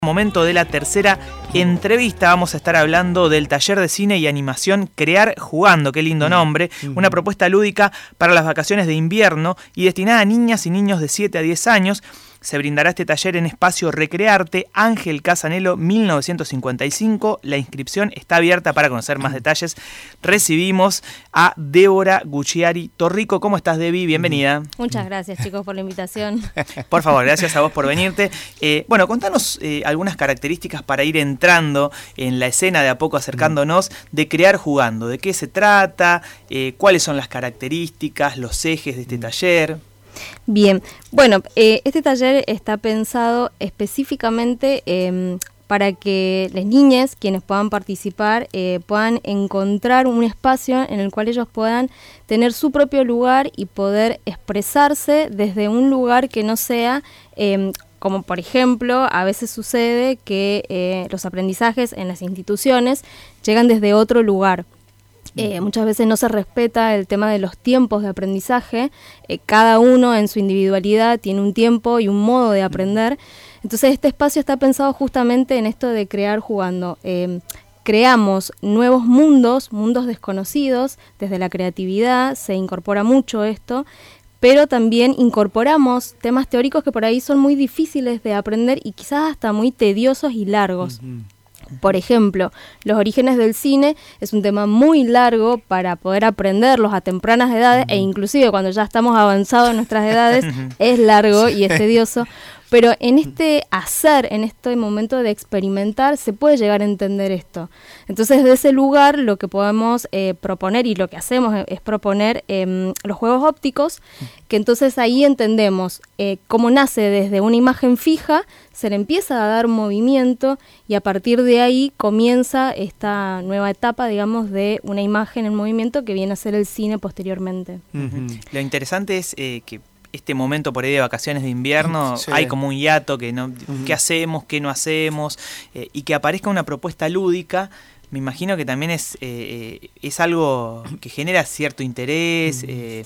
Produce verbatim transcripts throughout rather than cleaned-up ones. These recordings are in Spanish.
Momento de la tercera entrevista. Vamos a estar hablando del taller de cine y animación Crear Jugando, qué lindo nombre, una propuesta lúdica para las vacaciones de invierno y destinada a niñas y niños de siete a diez años. Se brindará este taller en Espacio Recrearte, Ángel Casanelo, mil novecientos cincuenta y cinco. La inscripción está abierta. Para conocer más detalles, recibimos a Débora Gucciari Torrico. ¿Cómo estás, Debbie? Bienvenida. Muchas gracias, chicos, por la invitación. Por favor, gracias a vos por venirte. Eh, bueno, contanos eh, algunas características para ir entrando en la escena, de a poco acercándonos, de Crear Jugando. ¿De qué se trata? Eh, ¿Cuáles son las características, los ejes de este taller? Bien, bueno, eh, este taller está pensado específicamente eh, para que las niñas, quienes puedan participar, eh, puedan encontrar un espacio en el cual ellos puedan tener su propio lugar y poder expresarse desde un lugar que no sea... Eh, como por ejemplo, a veces sucede que eh, los aprendizajes en las instituciones llegan desde otro lugar. Eh, muchas veces no se respeta el tema de los tiempos de aprendizaje, eh, cada uno en su individualidad tiene un tiempo y un modo de aprender, entonces este espacio está pensado justamente en esto de crear jugando. Eh, creamos nuevos mundos, mundos desconocidos, desde la creatividad se incorpora mucho esto, pero también incorporamos temas teóricos que por ahí son muy difíciles de aprender y quizás hasta muy tediosos y largos. Uh-huh. Por ejemplo, los orígenes del cine es un tema muy largo para poder aprenderlos a tempranas edades, uh-huh. e inclusive cuando ya estamos avanzados en nuestras edades es largo y es tedioso, pero en este hacer, en este momento de experimentar, se puede llegar a entender esto. Entonces, de ese lugar lo que podemos eh, proponer y lo que hacemos es, es proponer eh, los juegos ópticos, que entonces ahí entendemos eh, cómo nace desde una imagen fija, se le empieza a dar movimiento y a partir de ahí comienza esta nueva etapa, digamos, de una imagen en movimiento que viene a ser el cine posteriormente. Uh-huh. Lo interesante es eh, que este momento por ahí de vacaciones de invierno, sí. hay como un hiato, que no, uh-huh. ¿qué hacemos, qué no hacemos? Eh, y que aparezca una propuesta lúdica, me imagino que también es, eh, es algo que genera cierto interés uh-huh. eh,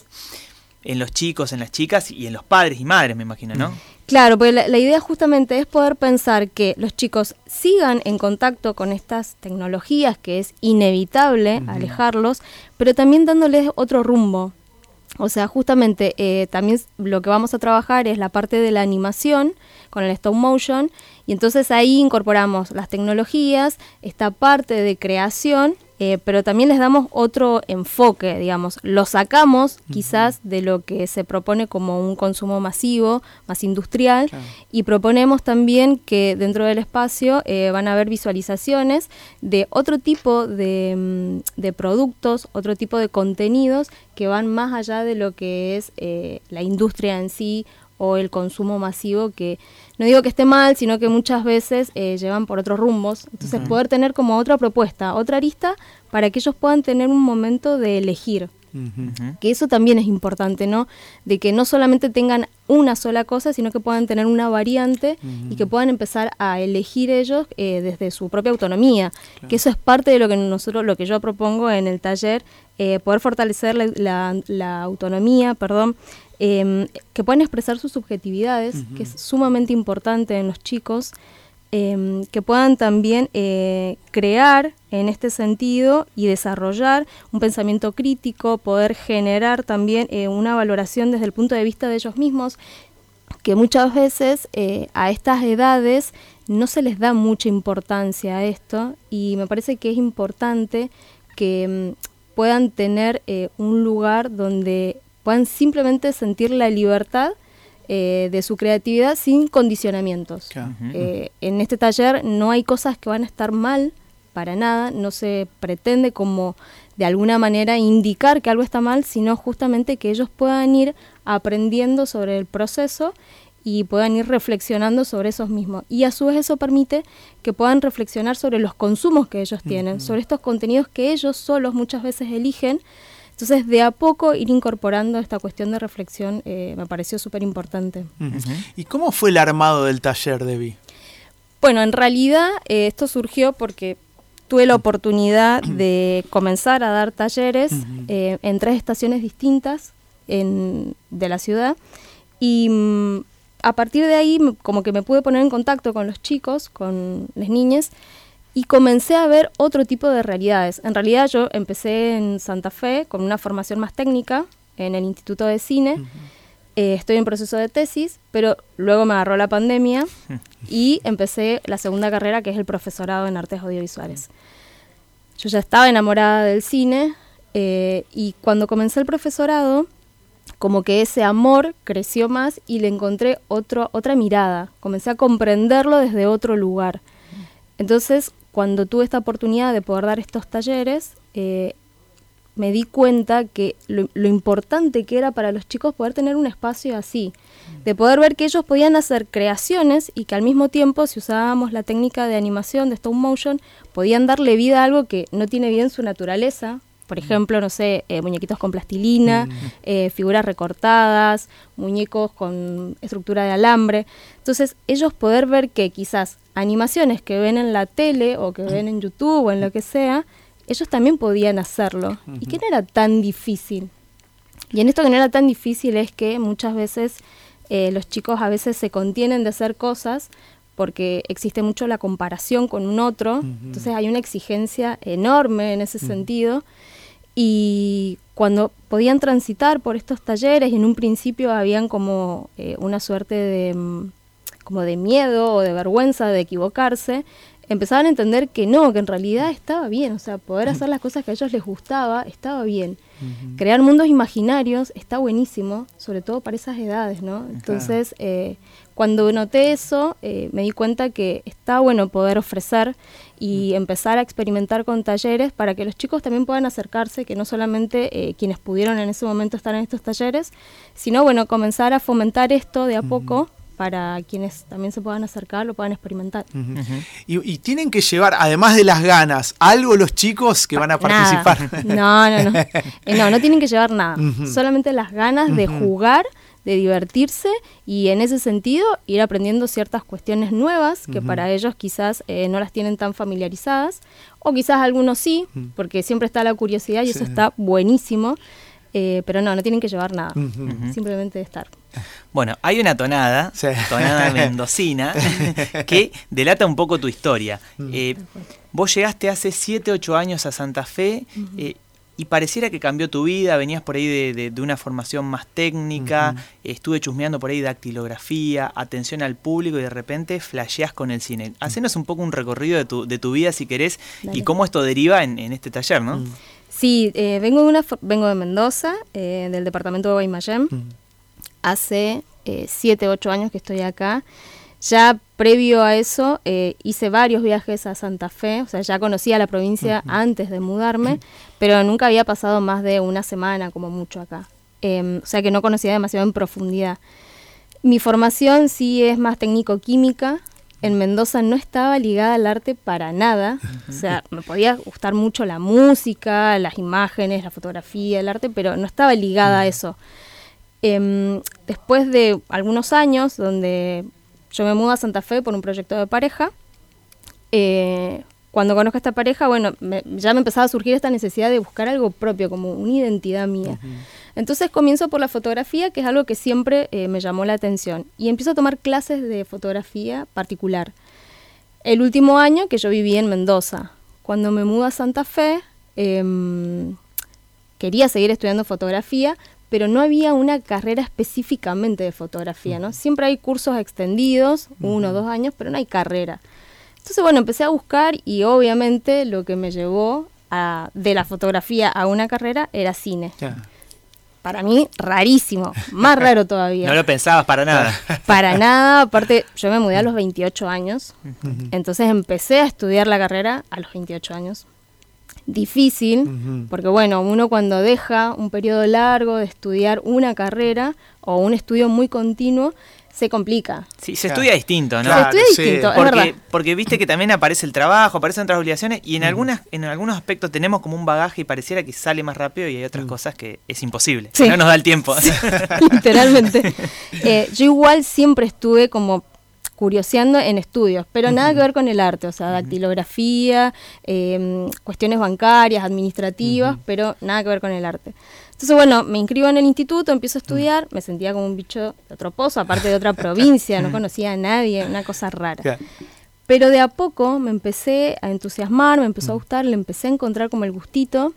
en los chicos, en las chicas y en los padres y madres, me imagino, ¿no? Claro, porque la, la idea justamente es poder pensar que los chicos sigan en contacto con estas tecnologías, que es inevitable uh-huh. alejarlos, pero también dándoles otro rumbo. O sea, justamente eh, también lo que vamos a trabajar es la parte de la animación con el stop motion y entonces ahí incorporamos las tecnologías, esta parte de creación, eh, pero también les damos otro enfoque, digamos, lo sacamos uh-huh. quizás de lo que se propone como un consumo masivo, más industrial, claro. y proponemos también que dentro del espacio eh, van a haber visualizaciones de otro tipo de, de productos, otro tipo de contenidos que van más allá de lo que es eh, la industria en sí o el consumo masivo, que no digo que esté mal, sino que muchas veces eh, llevan por otros rumbos. Entonces uh-huh. poder tener como otra propuesta, otra arista, para que ellos puedan tener un momento de elegir. Uh-huh. Que eso también es importante, ¿no? De que no solamente tengan una sola cosa, sino que puedan tener una variante uh-huh. y que puedan empezar a elegir ellos eh, desde su propia autonomía. Claro. Que eso es parte de lo que nosotros, lo que yo propongo en el taller, eh, poder fortalecer la, la, la autonomía, perdón, eh, que puedan expresar sus subjetividades, uh-huh. que es sumamente importante en los chicos, eh, que puedan también eh, crear en este sentido y desarrollar un pensamiento crítico, poder generar también eh, una valoración desde el punto de vista de ellos mismos, que muchas veces eh, a estas edades no se les da mucha importancia a esto y me parece que es importante que mm, puedan tener eh, un lugar donde puedan simplemente sentir la libertad eh, de su creatividad sin condicionamientos. Uh-huh. Eh, en este taller no hay cosas que van a estar mal, para nada, no se pretende como de alguna manera indicar que algo está mal, sino justamente que ellos puedan ir aprendiendo sobre el proceso y puedan ir reflexionando sobre esos mismos. Y a su vez eso permite que puedan reflexionar sobre los consumos que ellos tienen, uh-huh. sobre estos contenidos que ellos solos muchas veces eligen. Entonces, de a poco ir incorporando esta cuestión de reflexión eh, me pareció súper importante. Uh-huh. ¿Y cómo fue el armado del taller, Debbie? Bueno, en realidad eh, esto surgió porque tuve la oportunidad de comenzar a dar talleres uh-huh. eh, en tres estaciones distintas en, de la ciudad y mm, a partir de ahí como que me pude poner en contacto con los chicos, con las niñas, y comencé a ver otro tipo de realidades. En realidad yo empecé en Santa Fe con una formación más técnica en el Instituto de Cine. Uh-huh. Eh, estoy en proceso de tesis, pero luego me agarró la pandemia y empecé la segunda carrera, que es el profesorado en artes audiovisuales. Yo ya estaba enamorada del cine eh, y cuando comencé el profesorado, como que ese amor creció más y le encontré otro, otra mirada. Comencé a comprenderlo desde otro lugar. Entonces, cuando tuve esta oportunidad de poder dar estos talleres, eh, me di cuenta que lo, lo importante que era para los chicos poder tener un espacio así, de poder ver que ellos podían hacer creaciones y que al mismo tiempo, si usábamos la técnica de animación, de stop motion, podían darle vida a algo que no tiene vida en su naturaleza. Por ejemplo, no sé, eh, muñequitos con plastilina, mm. eh, figuras recortadas, muñecos con estructura de alambre. Entonces, ellos poder ver que quizás animaciones que ven en la tele o que ven en YouTube o en lo que sea, ellos también podían hacerlo. Uh-huh. Y que no era tan difícil. Y en esto que no era tan difícil es que muchas veces eh, los chicos a veces se contienen de hacer cosas porque existe mucho la comparación con un otro. Uh-huh. Entonces hay una exigencia enorme en ese uh-huh. sentido. Y cuando podían transitar por estos talleres, y en un principio habían como eh, una suerte de, como de miedo o de vergüenza de equivocarse, empezaban a entender que no, que en realidad estaba bien, o sea, poder hacer las cosas que a ellos les gustaba, estaba bien. Uh-huh. Crear mundos imaginarios está buenísimo, sobre todo para esas edades, ¿no? Entonces, eh, cuando noté eso, eh, me di cuenta que está bueno poder ofrecer y uh-huh. empezar a experimentar con talleres para que los chicos también puedan acercarse, que no solamente eh, quienes pudieron en ese momento estar en estos talleres, sino, bueno, comenzar a fomentar esto de a uh-huh. poco, para quienes también se puedan acercar, lo puedan experimentar. Uh-huh. Uh-huh. Y, y tienen que llevar, además de las ganas, algo los chicos que van a participar. Nada. No, no, no. Eh, no, no tienen que llevar nada. Uh-huh. Solamente las ganas uh-huh. de jugar, de divertirse y en ese sentido ir aprendiendo ciertas cuestiones nuevas que uh-huh. para ellos quizás eh, no las tienen tan familiarizadas, o quizás algunos sí, uh-huh. porque siempre está la curiosidad y sí. eso está buenísimo. Eh, pero no, no tienen que llevar nada, uh-huh. simplemente estar. Bueno, hay una tonada, sí. tonada mendocina, que delata un poco tu historia. Uh-huh. Eh, vos llegaste hace siete, ocho años a Santa Fe uh-huh. eh, y pareciera que cambió tu vida, venías por ahí de, de, de una formación más técnica, uh-huh. eh, estuve chusmeando por ahí dactilografía, atención al público y de repente flasheás con el cine. Hacenos un poco un recorrido de tu, de tu vida si querés. Dale. Y cómo esto deriva en, en este taller, ¿no? Uh-huh. Sí, eh, vengo, de una, vengo de Mendoza, eh, del departamento de Guaymallén. Uh-huh. Hace eh, siete, ocho años que estoy acá. Ya previo a eso eh, hice varios viajes a Santa Fe, o sea, ya conocía la provincia uh-huh. antes de mudarme, uh-huh. pero nunca había pasado más de una semana como mucho acá. Eh, o sea que no conocía demasiado en profundidad. Mi formación sí es más técnico-química. En Mendoza no estaba ligada al arte para nada, o sea, me podía gustar mucho la música, las imágenes, la fotografía, el arte, pero no estaba ligada a eso. Eh, después de algunos años, donde yo me mudo a Santa Fe por un proyecto de pareja, eh, cuando conozco a esta pareja, bueno, me, ya me empezaba a surgir esta necesidad de buscar algo propio, como una identidad mía. Uh-huh. Entonces comienzo por la fotografía, que es algo que siempre eh, me llamó la atención, y empiezo a tomar clases de fotografía particular. El último año que yo viví en Mendoza. Cuando me mudo a Santa Fe, eh, quería seguir estudiando fotografía, pero no había una carrera específicamente de fotografía, ¿no? Siempre hay cursos extendidos, uno o dos años, pero no hay carrera. Entonces, bueno, empecé a buscar y obviamente lo que me llevó a, de la fotografía a una carrera era cine. Yeah. Para mí, rarísimo, más raro todavía. No lo pensabas para nada. Para nada, aparte yo me mudé a los veintiocho años, uh-huh. entonces empecé a estudiar la carrera a los veintiocho años. Difícil, uh-huh. porque bueno, uno cuando deja un periodo largo de estudiar una carrera o un estudio muy continuo, se complica. Sí, se claro. estudia distinto, ¿no? Se estudia sí. distinto, es porque, verdad. Porque viste que también aparece el trabajo, aparecen otras obligaciones y en, mm. algunas, en algunos aspectos tenemos como un bagaje y pareciera que sale más rápido y hay otras mm. cosas que es imposible. Sí. No nos da el tiempo. Sí. Literalmente. eh, yo igual siempre estuve como curioseando en estudios, pero uh-huh. nada que ver con el arte, o sea, dactilografía, eh, cuestiones bancarias, administrativas, uh-huh. pero nada que ver con el arte. Entonces, bueno, me inscribo en el instituto, empiezo a estudiar, me sentía como un bicho de otro pozo, aparte de otra provincia, no conocía a nadie, una cosa rara. Yeah. Pero de a poco me empecé a entusiasmar, me empezó a gustar, le empecé a encontrar como el gustito.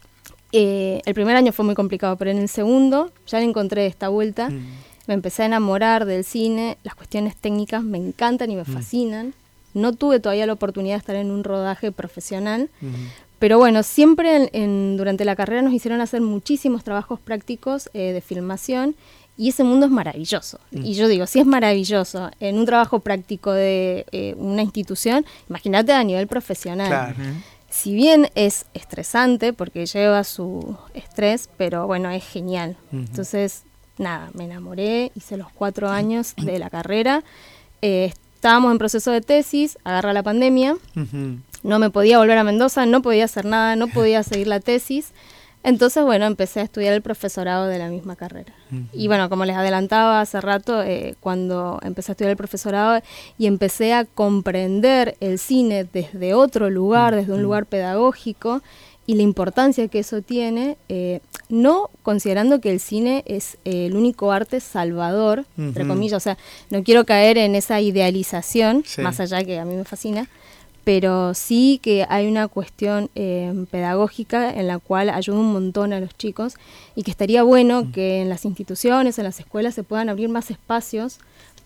Eh, el primer año fue muy complicado, pero en el segundo ya le encontré esta vuelta. Mm. Me empecé a enamorar del cine, las cuestiones técnicas me encantan y me mm. fascinan. No tuve todavía la oportunidad de estar en un rodaje profesional, mm. pero bueno, siempre en, en, durante la carrera nos hicieron hacer muchísimos trabajos prácticos eh, de filmación. Y ese mundo es maravilloso. Mm. Y yo digo, si es maravilloso en un trabajo práctico de eh, una institución, imagínate a nivel profesional. Claro. Si bien es estresante, porque lleva su estrés, pero bueno, es genial. Uh-huh. Entonces, nada, me enamoré, hice los cuatro años de la carrera. Eh, estábamos en proceso de tesis, agarra la pandemia. Uh-huh. No me podía volver a Mendoza, no podía hacer nada, no podía seguir la tesis. Entonces, bueno, empecé a estudiar el profesorado de la misma carrera. Uh-huh. Y bueno, como les adelantaba hace rato, eh, cuando empecé a estudiar el profesorado y empecé a comprender el cine desde otro lugar, uh-huh. desde un lugar pedagógico, y la importancia que eso tiene, eh, no considerando que el cine es eh, el único arte salvador, uh-huh. entre comillas, o sea, no quiero caer en esa idealización, sí. más allá que a mí me fascina, pero sí que hay una cuestión eh, pedagógica en la cual ayuda un montón a los chicos y que estaría bueno que en las instituciones, en las escuelas se puedan abrir más espacios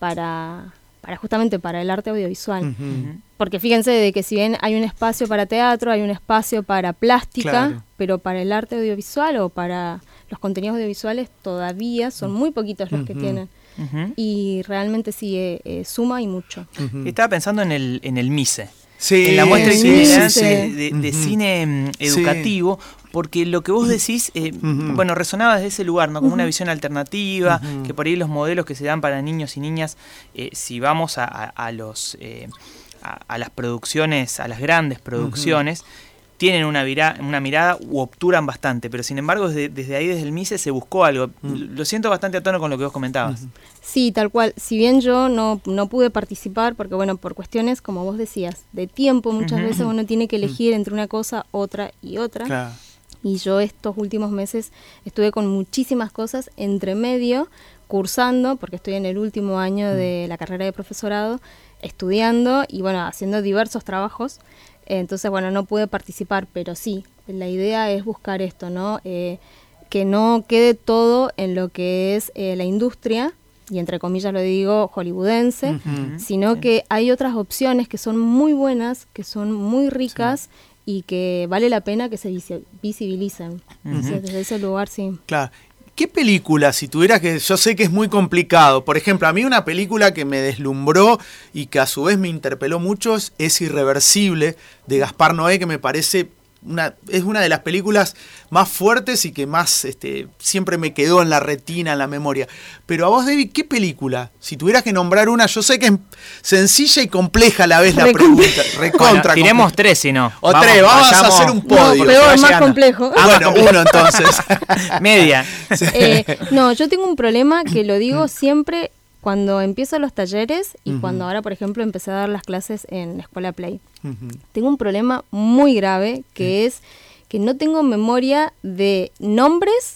para, para justamente para el arte audiovisual. Uh-huh. Porque fíjense de que si bien hay un espacio para teatro, hay un espacio para plástica, claro. pero para el arte audiovisual o para los contenidos audiovisuales todavía son muy poquitos los uh-huh. que tienen. Uh-huh. Y realmente sí eh, eh, suma y mucho. Uh-huh. Estaba pensando en el, en el MICE. Sí, en la muestra sí, itinerante sí, sí. de, de uh-huh. cine educativo, sí. porque lo que vos decís, eh, uh-huh. bueno, resonaba desde ese lugar, ¿no? Como uh-huh. una visión alternativa, uh-huh. que por ahí los modelos que se dan para niños y niñas, eh, si vamos a, a, a los eh, a, a las producciones, a las grandes producciones, uh-huh. tienen una, vira, una mirada u obturan bastante, pero sin embargo desde, desde ahí, desde el MICE, se buscó algo. Uh-huh. Lo siento bastante a tono con lo que vos comentabas. Uh-huh. Sí, tal cual. Si bien yo no, no pude participar, porque bueno, por cuestiones, como vos decías, de tiempo, muchas uh-huh. veces uno tiene que elegir uh-huh. entre una cosa, otra y otra. Claro. Y yo estos últimos meses estuve con muchísimas cosas entre medio, cursando, porque estoy en el último año uh-huh. de la carrera de profesorado, estudiando y bueno, haciendo diversos trabajos. Entonces, bueno, no pude participar, pero sí, la idea es buscar esto, ¿no? Eh, que no quede todo en lo que es eh, la industria, y entre comillas lo digo, hollywoodense, uh-huh. sino sí. que hay otras opciones que son muy buenas, que son muy ricas sí. y que vale la pena que se visi- visibilicen. Uh-huh. Entonces, desde ese lugar, sí. Claro. ¿Qué película, si tuvieras que, yo sé que es muy complicado, por ejemplo, a mí una película que me deslumbró y que a su vez me interpeló mucho es, es Irreversible, de Gaspar Noé, que me parece una, es una de las películas más fuertes y que más este, siempre me quedó en la retina, en la memoria. Pero a vos, David, ¿qué película? Si tuvieras que nombrar una, yo sé que es sencilla y compleja a la vez la pregunta. Recontra. Bueno, tiremos tres, si no. O vamos, tres, vamos vayamos, a hacer un podio. No, peor, más complejo. Ah, bueno, uno entonces. Media. Sí. Eh, no, yo tengo un problema que lo digo siempre cuando empiezo los talleres y uh-huh. cuando ahora, por ejemplo, empecé a dar las clases en la Escuela Play. Uh-huh. Tengo un problema muy grave que uh-huh. es que no tengo memoria de nombres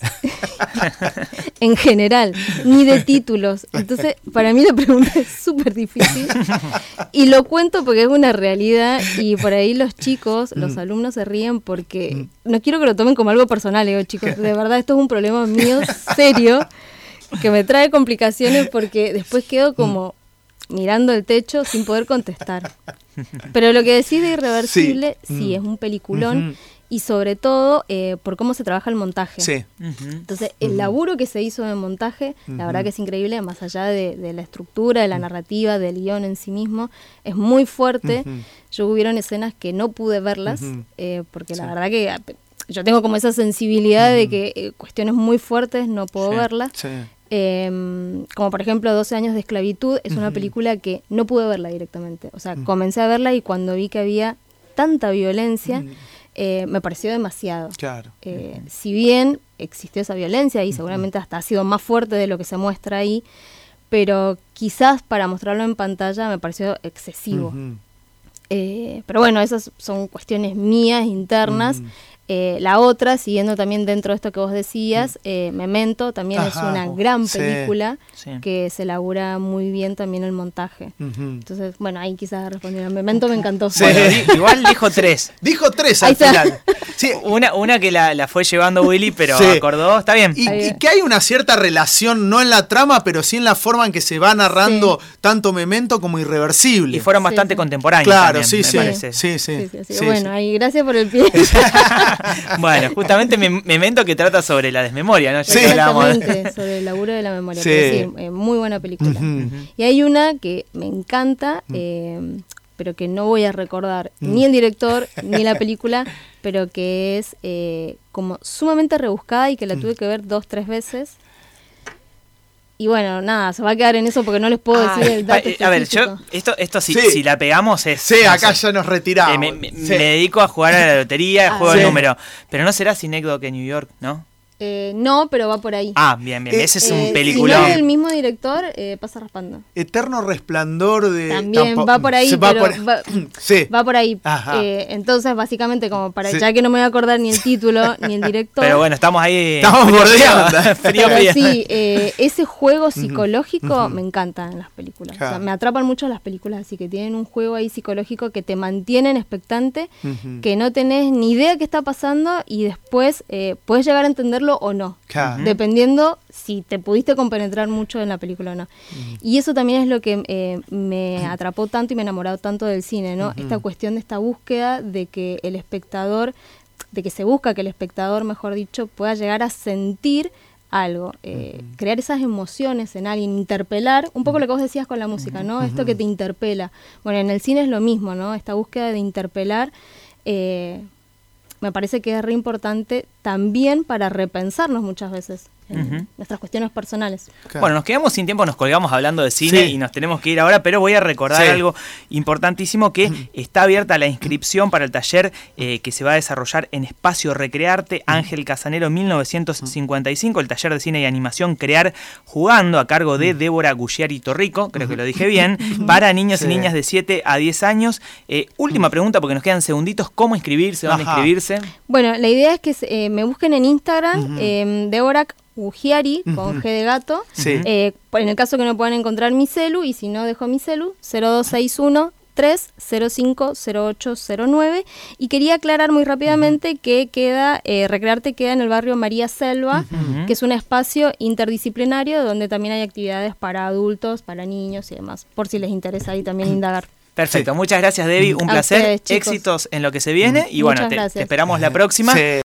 en general, ni de títulos. Entonces, para mí la pregunta es súper difícil. Y lo cuento porque es una realidad y por ahí los chicos, los alumnos se ríen porque no quiero que lo tomen como algo personal. Digo, chicos, de verdad esto es un problema mío serio que me trae complicaciones porque después quedo como mirando el techo sin poder contestar. Pero lo que decís de Irreversible, sí, sí es un peliculón. Uh-huh. Y sobre todo eh, por cómo se trabaja el montaje. Sí. Uh-huh. Entonces, el uh-huh. laburo que se hizo en montaje, uh-huh. la verdad que es increíble, más allá de, de la estructura, de la narrativa, del guión en sí mismo, es muy fuerte. Uh-huh. Yo hubieron escenas que no pude verlas, uh-huh. eh, porque sí. la verdad que yo tengo como esa sensibilidad uh-huh. de que eh, cuestiones muy fuertes no puedo sí. verlas. Sí. Eh, como por ejemplo doce años de esclavitud, es uh-huh. una película que no pude verla directamente. O sea, uh-huh. comencé a verla y cuando vi que había tanta violencia, uh-huh. Eh, me pareció demasiado. Claro. Eh, uh-huh. Si bien existió esa violencia y uh-huh. seguramente hasta ha sido más fuerte de lo que se muestra ahí, pero quizás para mostrarlo en pantalla me pareció excesivo. Uh-huh. eh, pero bueno, esas son cuestiones mías, internas. Uh-huh. Eh, la otra, siguiendo también dentro de esto que vos decías, eh, Memento también Ajá, es una gran película sí, sí. que se elabora muy bien también el montaje. Uh-huh. Entonces, bueno, ahí quizás respondieron. Memento me encantó. Sí. Bueno, igual dijo tres. Dijo tres al final. Sí. Una, una que la, la fue llevando Willy, pero sí. acordó, está bien. Y, y que hay una cierta relación, no en la trama, pero sí en la forma en que se va narrando sí. tanto Memento como Irreversible. Y fueron bastante sí, contemporáneos claro, también, sí, me sí. parece. Sí, sí, sí, sí, sí. Bueno, sí. ahí gracias por el pie. Bueno, justamente Memento que trata sobre la desmemoria, ¿no? Ya sí, exactamente, sobre el laburo de la memoria. Sí, pero sí eh, muy buena película. Uh-huh. Y hay una que me encanta, eh, pero que no voy a recordar uh-huh. ni el director ni la película, pero que es eh, como sumamente rebuscada y que la uh-huh. tuve que ver dos, tres veces. Y bueno, nada, se va a quedar en eso porque no les puedo decir Ay, el dato específico. A ver, yo, esto, esto si, sí. si la pegamos es... Sí, no acá sé, ya nos retiramos. Eh, me, me, sí. me dedico a jugar a la lotería, ah, juego sí. el número. Pero no será Synecdoche en New York, ¿no? Eh, no, pero va por ahí. Ah, bien, bien. Eh, Ese es eh, un peliculón. Si no es del mismo director, eh, pasa raspando. Eterno Resplandor de... También Tampo... va por ahí, va pero por... Va, sí. va por ahí. Eh, entonces, básicamente, como para sí. ya que no me voy a acordar ni el título ni el director. Pero bueno, estamos ahí... Estamos bordeando. Pero sí, eh, ese juego psicológico uh-huh. me encanta en las películas. Claro. O sea, me atrapan mucho las películas, así que tienen un juego ahí psicológico que te mantienen expectante, uh-huh. que no tenés ni idea qué está pasando y después eh, puedes llegar a entenderlo o no. Claro. Dependiendo si te pudiste compenetrar mucho en la película o no. Uh-huh. Y eso también es lo que eh, me atrapó tanto y me enamoró tanto del cine, ¿no? Uh-huh. Esta cuestión de esta búsqueda de que el espectador, de que se busca que el espectador, mejor dicho, pueda llegar a sentir algo, eh, uh-huh. crear esas emociones en alguien, interpelar, un poco lo que vos decías con la música, ¿no? Uh-huh. Esto que te interpela. Bueno, en el cine es lo mismo, ¿no? Esta búsqueda de interpelar, eh, me parece que es re importante también para repensarnos muchas veces en uh-huh. nuestras cuestiones personales. Claro. Bueno, nos quedamos sin tiempo, nos colgamos hablando de cine sí. y nos tenemos que ir ahora, pero voy a recordar sí. algo importantísimo, que uh-huh. está abierta la inscripción para el taller eh, que se va a desarrollar en Espacio Recrearte, Ángel Casanero mil novecientos cincuenta y cinco, el taller de cine y animación Crear Jugando, a cargo de Débora Gugliari Torrico, creo que lo dije bien, para niños sí. y niñas de siete a diez años. Eh, última pregunta, porque nos quedan segunditos, ¿cómo inscribirse? ¿Dónde Ajá. inscribirse? Bueno, la idea es que eh, me busquen en Instagram, uh-huh. eh, Débora Gugliari, uh-huh. con G de gato. Sí. Eh, en el caso que no puedan encontrar mi celu, y si no, dejo mi celu, cero dos seis uno, tres cero cinco, cero ocho cero nueve. Y quería aclarar muy rápidamente uh-huh. que queda, eh, Recrearte queda en el barrio María Selva, uh-huh. que es un espacio interdisciplinario donde también hay actividades para adultos, para niños y demás, por si les interesa ahí también indagar. Perfecto, muchas gracias Debbie, un a placer, ustedes, éxitos en lo que se viene y bueno, te, te esperamos la próxima. Sí.